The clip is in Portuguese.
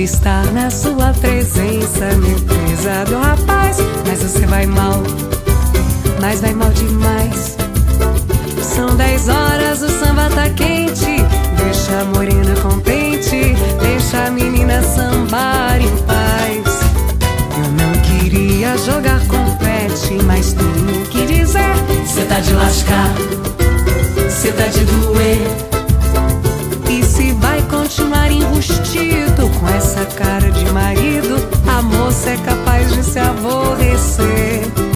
de estar na sua presença, meu prezado rapaz. Mas você vai mal, mas vai mal demais. São 10 horas, o samba tá quente. Deixa a morena contente, deixa a menina sambar em paz. Eu não queria jogar confete, mas tenho que dizer: cê tá de lascar, cê tá de